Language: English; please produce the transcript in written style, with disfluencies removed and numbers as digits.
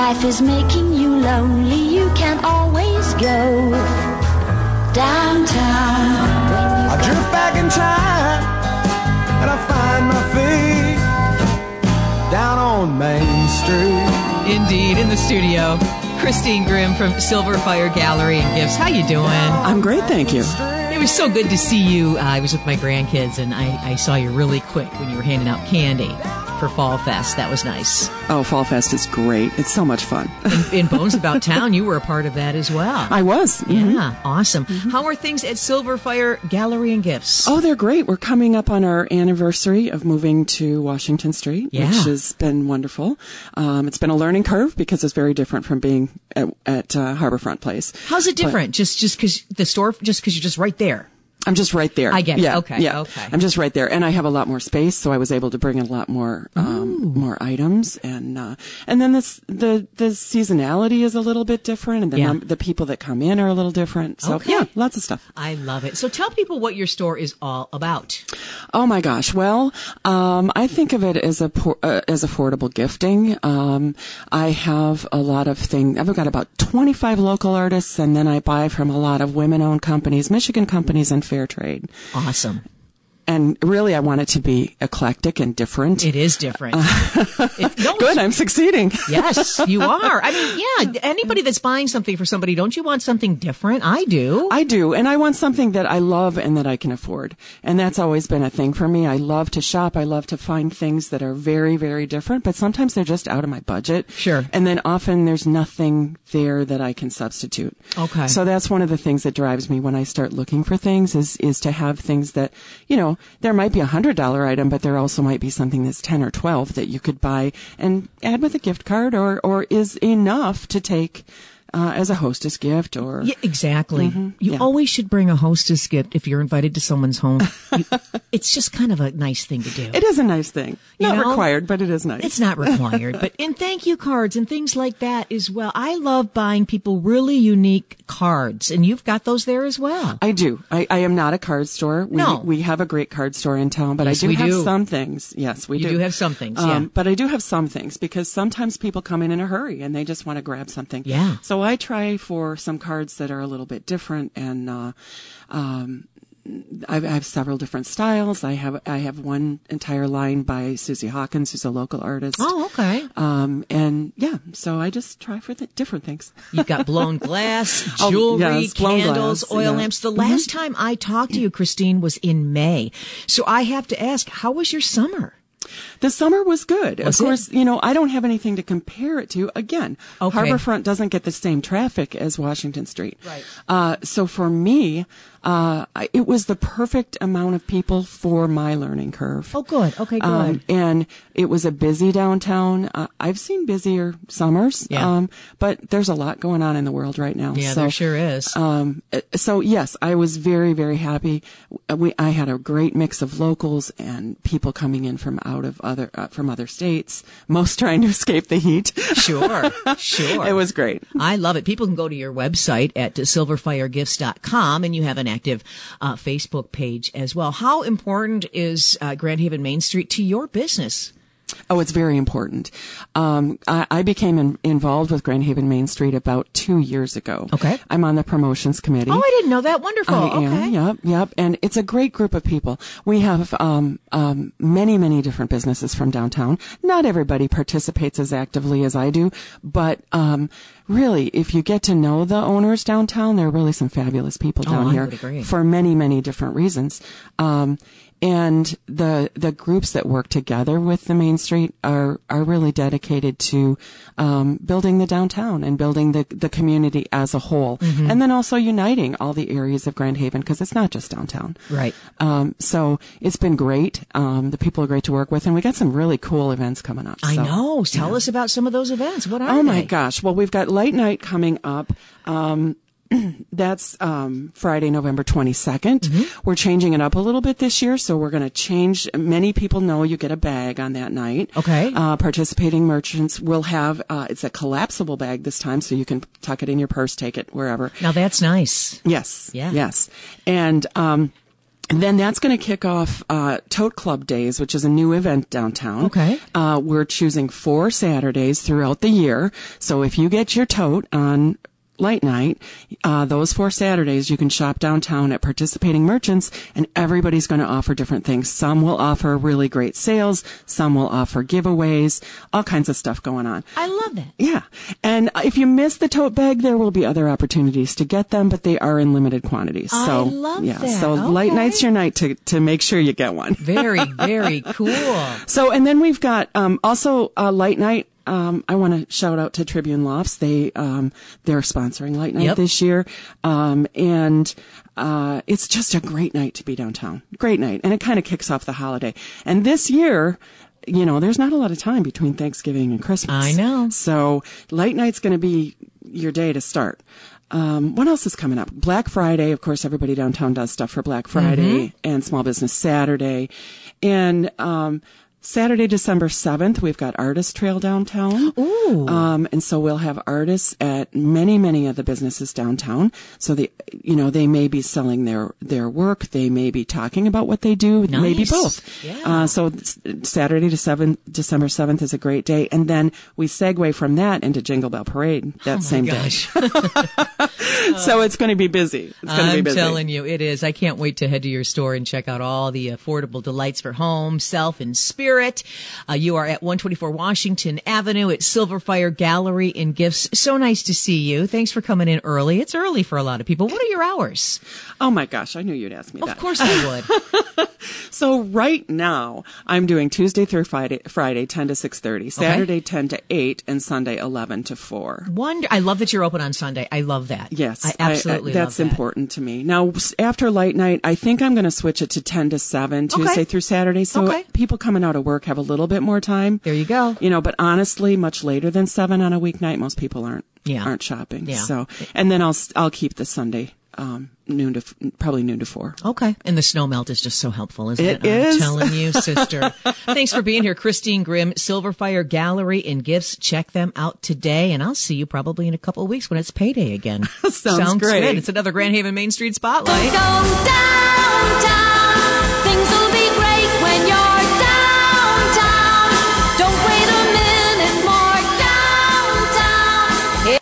life is making you lonely, you can always go downtown. I drift back in time and I find my feet down on Main Street. Indeed, in the studio, Christine Grimm from Silverfire Gallery and Gifts. How you doing? I'm great, thank you. It was so good to see you. I was with my grandkids, and I saw you really quick when you were handing out candy for Fall Fest. That was nice. Oh, Fall Fest is great. It's so much fun. In Bones About Town, you were a part of that as well. I was. Mm-hmm. Yeah, awesome. Mm-hmm. How are things at Silverfire Gallery and Gifts? Oh, they're great. We're coming up on our anniversary of moving to Washington Street, which has been wonderful. It's been a learning curve because it's very different from being at Harborfront Place. How's it different? Just because the store, just because you're just right there? I'm just right there. I get it. Yeah, Okay. Yeah. Okay. I'm just right there, and I have a lot more space, so I was able to bring in a lot more more items, and then the seasonality is a little bit different, and the people that come in are a little different. So lots of stuff. I love it. So tell people what your store is all about. Oh my gosh! Well, I think of it as as affordable gifting. I have a lot of things. I've got about 25 local artists, and then I buy from a lot of women-owned companies, Michigan companies, and fair trade. Awesome. And really, I want it to be eclectic and different. It is different. Good, I'm succeeding. Yes, you are. I mean, yeah, anybody that's buying something for somebody, don't you want something different? I do. I do, and I want something that I love and that I can afford. And that's always been a thing for me. I love to shop. I love to find things that are very, very different, but sometimes they're just out of my budget. Sure. And then often there's nothing there that I can substitute. Okay. So that's one of the things that drives me when I start looking for things is to have things that, you know, there might be $100 item, but there also might be something that's 10 or 12 that you could buy and add with a gift card or is enough to take as a hostess gift or... Yeah, exactly. Mm-hmm. You always should bring a hostess gift if you're invited to someone's home. It's just kind of a nice thing to do. It is a nice thing. Not required, but it is nice. It's not required. And thank you cards and things like that as well. I love buying people really unique cards, and you've got those there as well. I do. I am not a card store. We have a great card store in town, but yes, I do have some things. Yes, we do. You do have some things, yeah. But I do have some things because sometimes people come in a hurry and they just want to grab something. Yeah. So I try for some cards that are a little bit different, and I have several different styles. I have one entire line by Susie Hawkins, who's a local artist. Oh, okay. And yeah, so I just try for the different things. You've got blown glass, jewelry, candles, oil lamps. The last time I talked to you, Christine, was in May. So I have to ask, how was your summer? The summer was good. Of course, you know, I don't have anything to compare it to. Again, okay. Harborfront doesn't get the same traffic as Washington Street. Right. So for me, it was the perfect amount of people for my learning curve. Oh, good. Okay, good. And it was a busy downtown. I've seen busier summers. Yeah. But there's a lot going on in the world right now. Yeah, there sure is. So yes, I was very, very happy. I had a great mix of locals and people coming in from other states, most trying to escape the heat. Sure. It was great. I love it. People can go to your website at silverfiregifts.com, and you have an active Facebook page as well. How important is Grand Haven Main Street to your business? Oh, it's very important. I became involved with Grand Haven Main Street about 2 years ago. Okay. I'm on the promotions committee. Oh, I didn't know that. Wonderful. I am. Yep. And it's a great group of people. We have many, many different businesses from downtown. Not everybody participates as actively as I do, but really, if you get to know the owners downtown, there are really some fabulous people down here would agree. For many, many different reasons. And the groups that work together with the Main Street are really dedicated to building the downtown and building the community as a whole, and then also uniting all the areas of Grand Haven because it's not just downtown. Right. So it's been great. The people are great to work with, and we got some really cool events coming up. I know. Tell us about some of those events. What are they? Oh my gosh! Well, we've got Light Night coming up. That's Friday, November 22nd. We're changing it up a little bit this year, so we're going to change. Many people know you get a bag on that night. Okay. Participating merchants will have, it's a collapsible bag this time, so you can tuck it in your purse, take it wherever. Now that's nice. Yes. Yeah. Yes. And And then that's going to kick off Tote Club Days, which is a new event downtown. Okay. We're choosing 4 Saturdays throughout the year. So if you get your tote on Light Night, those 4 Saturdays you can shop downtown at participating merchants, and everybody's going to offer different things. Some will offer really great sales, some will offer giveaways, all kinds of stuff going on. I love that. Yeah. And if you miss the tote bag, there will be other opportunities to get them, but they are in limited quantities. I So love yeah, that. so Light Okay. Night's your night to make sure you get one. Very, very cool. So, and then we've got also Light Night. I want to shout out to Tribune Lofts. They're sponsoring Light Night Yep. this year. And it's just a great night to be downtown. Great night. And it kind of kicks off the holiday. And this year, there's not a lot of time between Thanksgiving and Christmas. I know. So Light Night's going to be your day to start. What else is coming up? Black Friday. Of course, everybody downtown does stuff for Black Friday and Small Business Saturday. And, Saturday, December 7th, we've got Artist Trail downtown. Ooh. And so we'll have artists at many of the businesses downtown. So they may be selling their work. They may be talking about what they do. Nice. Maybe both. Yeah. So Saturday, December 7th is a great day. And then we segue from that into Jingle Bell Parade that same day. So it's going to be busy. It's going to be busy. I'm telling you, it is. I can't wait to head to your store and check out all the affordable delights for home, self, and spirit. You are at 124 Washington Avenue at Silverfire Gallery and Gifts. So nice to see you. Thanks for coming in early. It's early for a lot of people. What are your hours? Oh my gosh, I knew you'd ask me that. Of course I would. So right now, I'm doing Tuesday through Friday 10 to 6:30, Saturday 10 to 8, and Sunday 11 to 4. I love that you're open on Sunday. I love that. Yes, I absolutely that's love that. important to me. Now, after Light Night, I think I'm going to switch it to 10 to 7, Tuesday through Saturday, so people coming out of work have a little bit more time. There you go. But honestly, much later than 7 on a weeknight, most people aren't shopping. Yeah. So, and then I'll keep the Sunday noon to 4. Okay. And the snow melt is just so helpful, isn't it? It is. I'm telling you, sister. Thanks for being here. Christine Grimm, Silverfire Gallery and Gifts. Check them out today. And I'll see you probably in a couple of weeks when it's payday again. Sounds great. Good. It's another Grand Haven Main Street Spotlight. Go downtown.